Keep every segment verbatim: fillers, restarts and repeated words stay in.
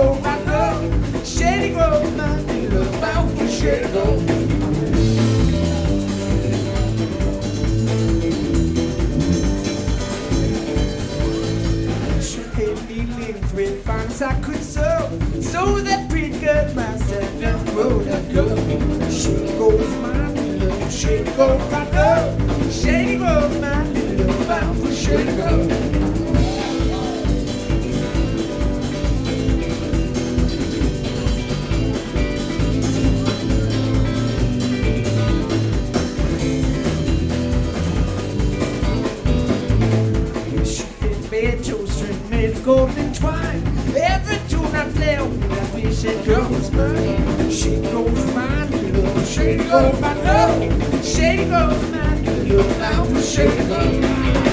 Grove, I love Shady Grove, my little bound for Shady Grove. She had me lean three farms I could sow, so that pretty girl myself and road I go. Shady Grove, my little Shady Grove, I love Shady Grove, my little bound for Shady Grove. Golden twine, every tune I play on that wish that girl was mine. She goes my little, she goes my love, she goes my little, bound for she goes.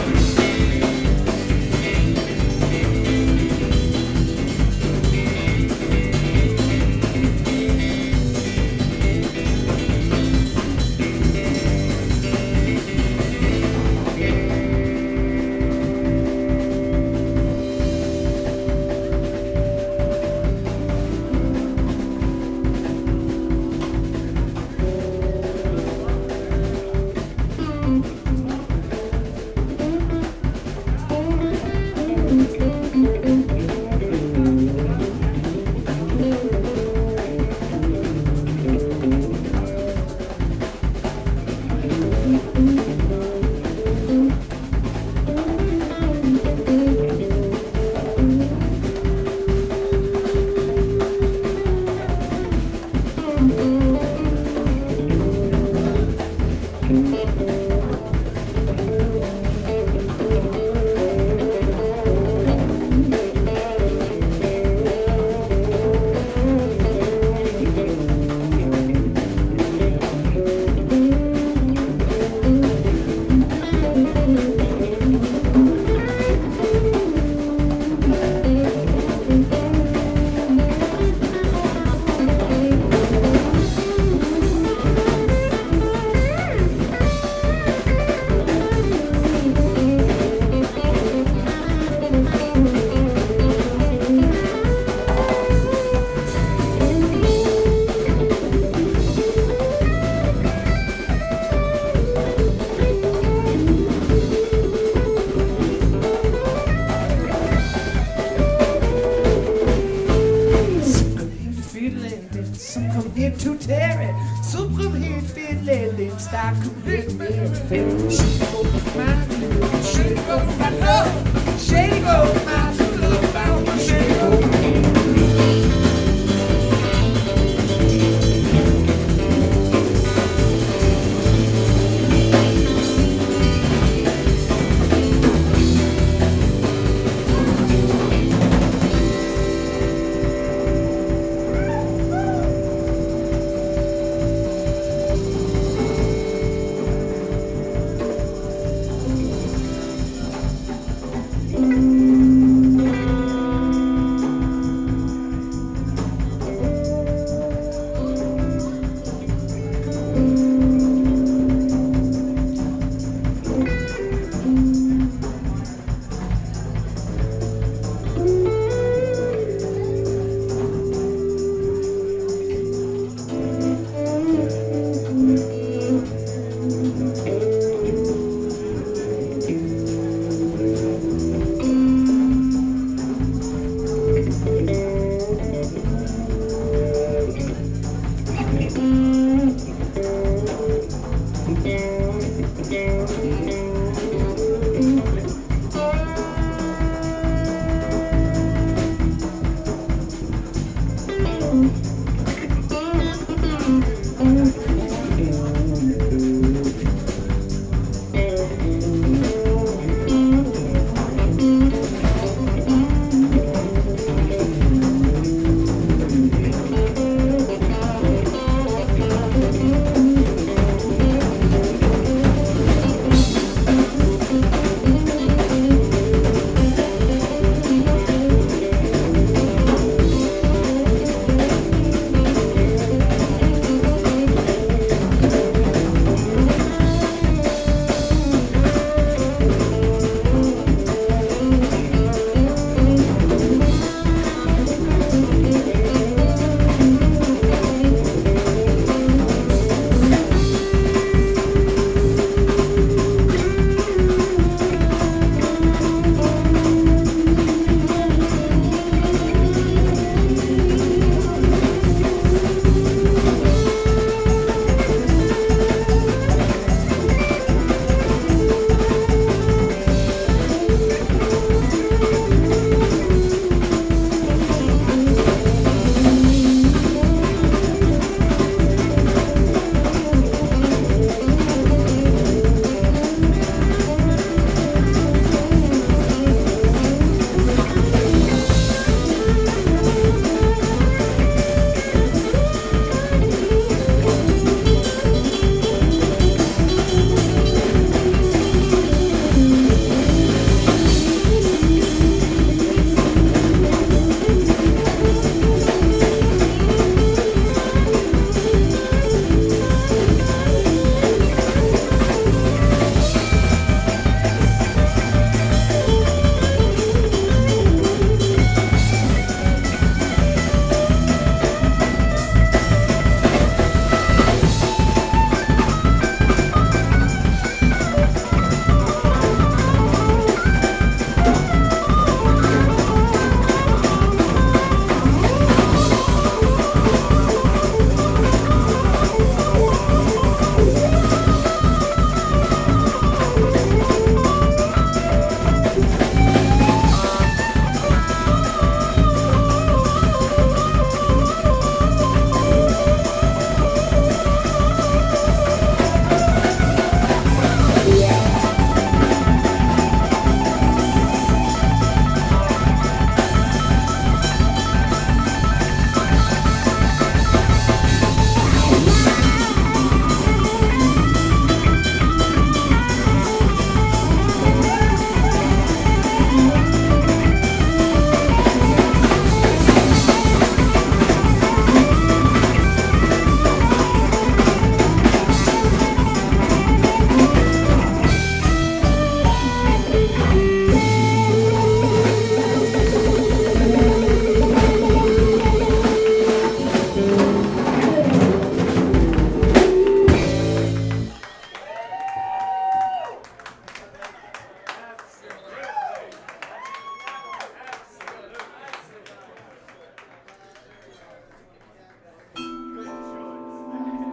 Some come here to tear it, some come here to feel it, start committing it. She goes my little, she goes my love, she goes my little, bound my shade.